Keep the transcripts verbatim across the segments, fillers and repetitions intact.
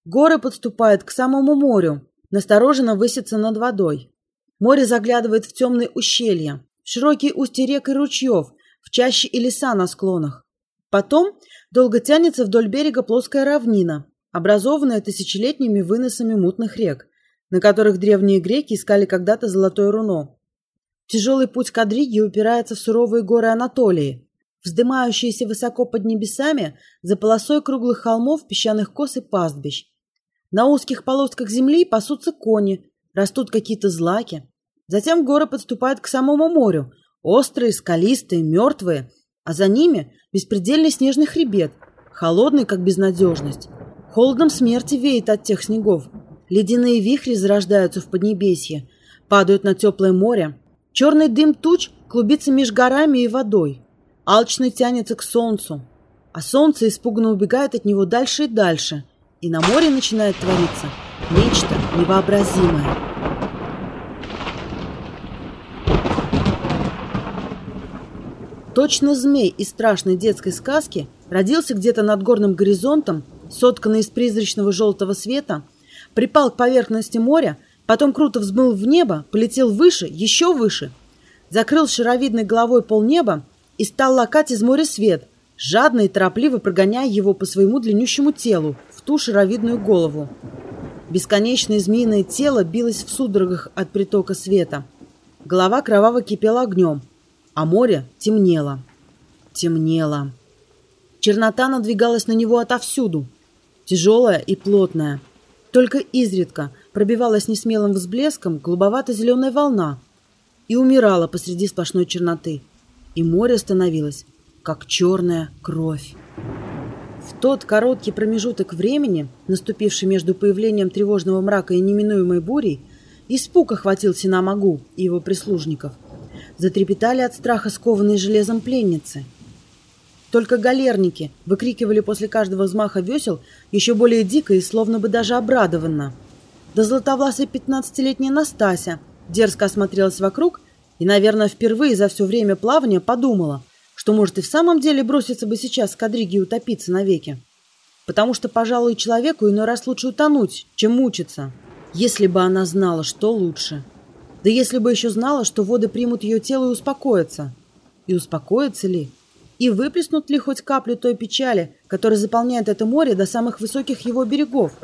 Горы подступают к самому морю, настороженно высятся над водой. Море заглядывает в темные ущелья, в широкие устья рек и ручьев, в чащи и леса на склонах. Потом долго тянется вдоль берега плоская равнина, образованная тысячелетними выносами мутных рек, на которых древние греки искали когда-то золотое руно. Тяжелый путь Кадриги упирается в суровые горы Анатолии, вздымающиеся высоко под небесами за полосой круглых холмов, песчаных кос и пастбищ. На узких полосках земли пасутся кони, растут какие-то злаки. Затем горы подступают к самому морю, острые, скалистые, мертвые, а за ними беспредельный снежный хребет, холодный, как безнадежность. Холодом смерти веет от тех снегов. Ледяные вихри зарождаются в поднебесье, падают на теплое море. Черный дым туч клубится меж горами и водой. Алчный тянется к солнцу, а солнце испуганно убегает от него дальше и дальше, и на море начинает твориться нечто невообразимое. Точно змей из страшной детской сказки родился где-то над горным горизонтом, сотканный из призрачного желтого света, припал к поверхности моря, потом круто взмыл в небо, полетел выше, еще выше, закрыл шаровидной головой полнеба и стал лакать из моря свет, жадно и торопливо прогоняя его по своему длиннющему телу в ту шаровидную голову. Бесконечное змеиное тело билось в судорогах от притока света. Голова кроваво кипела огнем, а море темнело. Темнело. Чернота надвигалась на него отовсюду, тяжелая и плотная. Только изредка пробивалась несмелым взблеском голубовато-зеленая волна и умирала посреди сплошной черноты. И море становилось, как черная кровь. В тот короткий промежуток времени, наступивший между появлением тревожного мрака и неминуемой бурей, испуг охватил Синамагу и его прислужников. Затрепетали от страха скованные железом пленницы. Только галерники выкрикивали после каждого взмаха весел еще более дико и словно бы даже обрадованно. Да златовласая пятнадцатилетняя Настася дерзко осмотрелась вокруг и, наверное, впервые за все время плавания подумала, что, может, и в самом деле броситься бы сейчас с Кадриги и утопиться навеки. Потому что, пожалуй, человеку иной раз лучше утонуть, чем мучиться, если бы она знала, что лучше. Да если бы еще знала, что воды примут ее тело и успокоятся. И успокоятся ли? И выплеснут ли хоть каплю той печали, которая заполняет это море до самых высоких его берегов?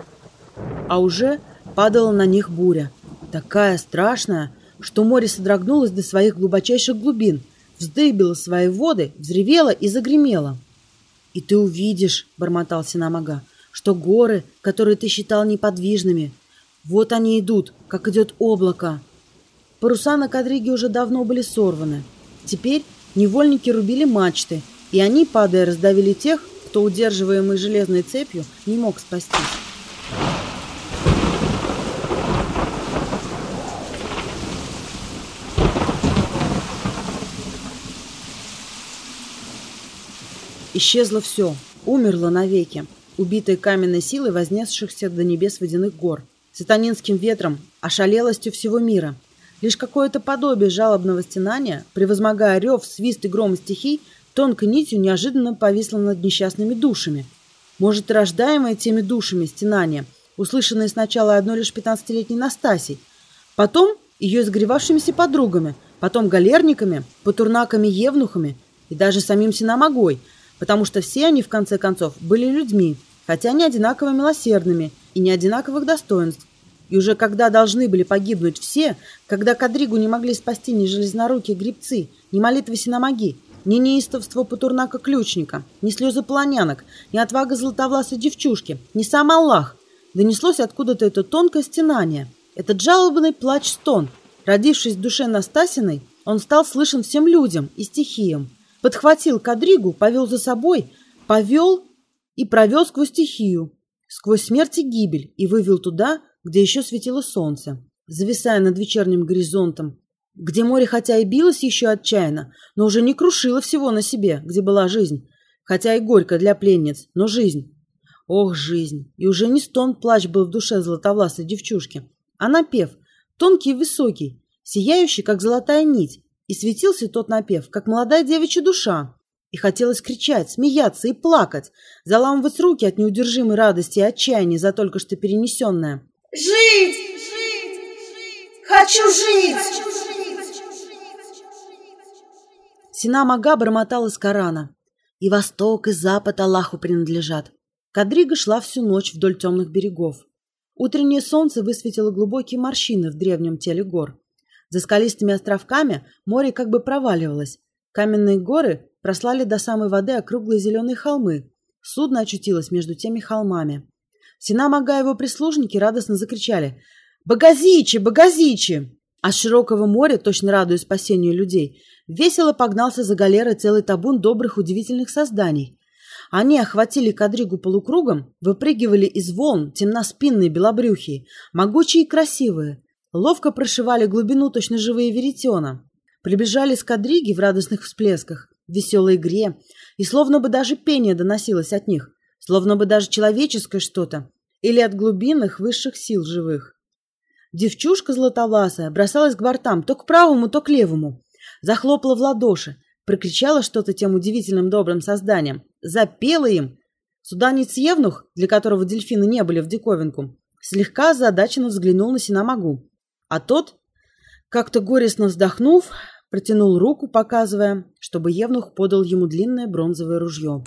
А уже падала на них буря, такая страшная, что море содрогнулось до своих глубочайших глубин, вздыбило свои воды, взревело и загремело. «И ты увидишь, — бормотал Синамага, — что горы, которые ты считал неподвижными, вот они идут, как идет облако». Паруса на Кадриге уже давно были сорваны. Теперь невольники рубили мачты, и они, падая, раздавили тех, кто, удерживаемый железной цепью, не мог спастись. Исчезло все, умерло навеки, убитое каменной силой вознесшихся до небес водяных гор, сатанинским ветром, ошалелостью всего мира. Лишь какое-то подобие жалобного стенания, превозмогая рев, свист и гром стихий, тонкой нитью неожиданно повисло над несчастными душами. Может, и рождаемое теми душами стенание, услышанное сначала одной лишь пятнадцатилетней Настасей, потом ее изгревавшимися подругами, потом галерниками, патурнаками-евнухами и даже самим Синамагой, потому что все они, в конце концов, были людьми, хотя не одинаково милосердными и не одинаковых достоинств. И уже когда должны были погибнуть все, когда Кадригу не могли спасти ни железнорукие гребцы, ни молитвы Синамаги, ни неистовство патурнака-ключника, ни слезы полонянок, ни отвага златовласой девчушки, ни сам Аллах, донеслось откуда-то это тонкое стенание, этот жалобный плач-стон. Родившись в душе Настасиной, он стал слышен всем людям и стихиям. Подхватил Кадригу, повел за собой, повел и провел сквозь стихию, сквозь смерть и гибель, и вывел туда, где еще светило солнце, зависая над вечерним горизонтом, где море хотя и билось еще отчаянно, но уже не крушило всего на себе, где была жизнь, хотя и горько для пленниц, но жизнь. Ох, жизнь! И уже не стон плач был в душе златовласой девчушки, а напев, тонкий и высокий, сияющий, как золотая нить, и светился тот напев, как молодая девичья душа. И хотелось кричать, смеяться и плакать, заламывать руки от неудержимой радости и отчаяния за только что перенесенное. «Жить! Жить! Хочу жить!» Синам Ага бормотал из Корана. «И восток, и запад Аллаху принадлежат». Кадрига шла всю ночь вдоль темных берегов. Утреннее солнце высветило глубокие морщины в древнем теле гор. За скалистыми островками море как бы проваливалось. Каменные горы прослали до самой воды округлые зеленые холмы. Судно очутилось между теми холмами. Синам Ага и его прислужники радостно закричали: «Багазичи! Багазичи!» А с широкого моря, точно радуясь спасению людей, весело погнался за галерой целый табун добрых удивительных созданий. Они охватили Кадригу полукругом, выпрыгивали из волн, темноспинные, белобрюхие, могучие и красивые, ловко прошивали глубину точно живые веретена, приближались к Кадриге в радостных всплесках, в веселой игре, и словно бы даже пение доносилось от них, словно бы даже человеческое что-то, или от глубинных высших сил живых. Девчушка златовласая бросалась к бортам то к правому, то к левому, захлопала в ладоши, прокричала что-то тем удивительным добрым созданиям, запела им. Суданец Евнух, для которого дельфины не были в диковинку, слегка озадаченно взглянул на Синам Агу, а тот, как-то горестно вздохнув, протянул руку, показывая, чтобы Евнух подал ему длинное бронзовое ружье.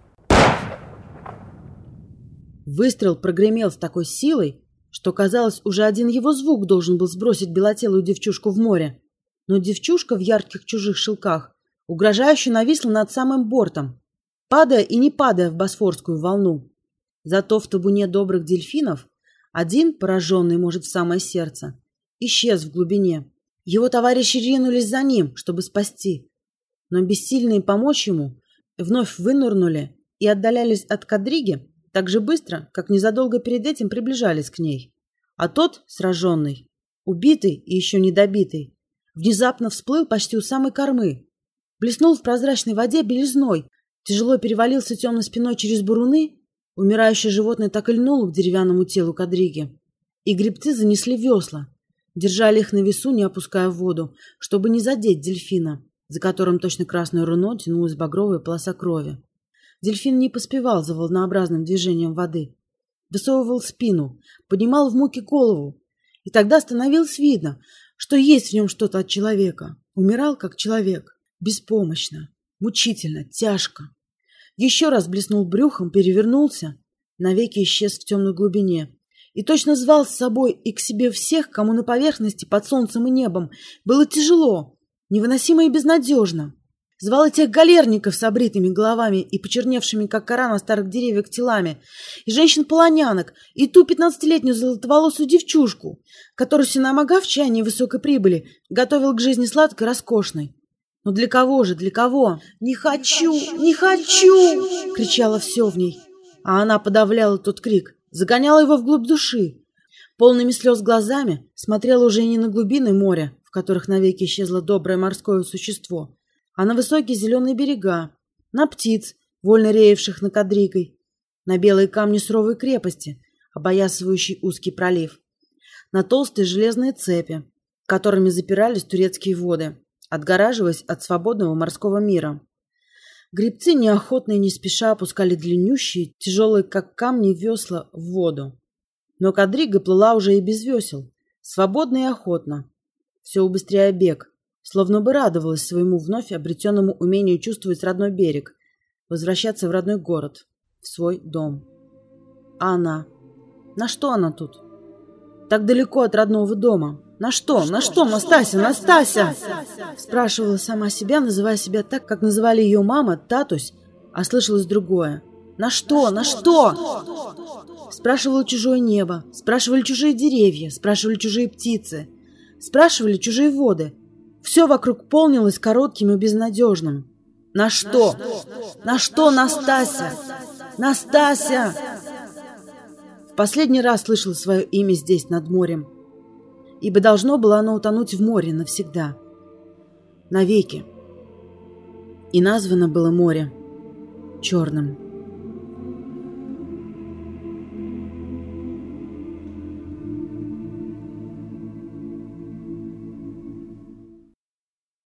Выстрел прогремел с такой силой, что, казалось, уже один его звук должен был сбросить белотелую девчушку в море. Но девчушка в ярких чужих шелках угрожающе нависла над самым бортом, падая и не падая в босфорскую волну. Зато в табуне добрых дельфинов один, пораженный, может, в самое сердце, исчез в глубине. Его товарищи ринулись за ним, чтобы спасти, но бессильные помочь ему вновь вынырнули и отдалялись от Кадриги так же быстро, как незадолго перед этим приближались к ней. А тот, сраженный, убитый и еще недобитый, внезапно всплыл почти у самой кормы, блеснул в прозрачной воде белизной, тяжело перевалился темной спиной через буруны. Умирающее животное так и льнуло к деревянному телу Кадриги, и гребцы занесли весла, держали их на весу, не опуская в воду, чтобы не задеть дельфина, за которым точно красное руно тянулась багровая полоса крови. Дельфин не поспевал за волнообразным движением воды, высовывал спину, поднимал в муке голову, и тогда становилось видно, что есть в нем что-то от человека. Умирал как человек, беспомощно, мучительно, тяжко. Еще раз блеснул брюхом, перевернулся, навеки исчез в темной глубине и точно звал с собой и к себе всех, кому на поверхности под солнцем и небом было тяжело, невыносимо и безнадежно. Звал и тех галерников с обритыми головами и почерневшими, как кора на старых деревьях, телами, и женщин-полонянок, и ту пятнадцатилетнюю золотоволосую девчушку, которую Синам Ага в чаянии высокой прибыли готовил к жизни сладкой и роскошной. Но для кого же, для кого? «Не хочу, не хочу!» — кричало все в ней. А она подавляла тот крик, загоняла его вглубь души. Полными слез глазами смотрела уже не на глубины моря, в которых навеки исчезло доброе морское существо, а на высокие зеленые берега, на птиц, вольно реевших над Кадригой, на белые камни суровой крепости, опоясывающий узкий пролив, на толстые железные цепи, которыми запирались турецкие воды, отгораживаясь от свободного морского мира. Гребцы неохотно и не спеша опускали длиннющие, тяжелые, как камни, весла в воду. Но Кадрига плыла уже и без весел, свободно и охотно, все убыстряя бег, словно бы радовалась своему вновь обретенному умению чувствовать родной берег, возвращаться в родной город, в свой дом. А она? На что она тут? Так далеко от родного дома. «На что? На что, Настася? Настася?» спрашивала сама себя, называя себя так, как называли ее мама, Татусь, а слышалось другое. «На что? На что?» Спрашивало чужое небо, спрашивали чужие деревья, спрашивали чужие птицы, спрашивали чужие воды. Все вокруг полнилось коротким и безнадежным. «На что? На что, Настася? Настася?» В последний раз слышала свое имя здесь, над морем, ибо должно было оно утонуть в море навсегда, навеки. И названо было море черным.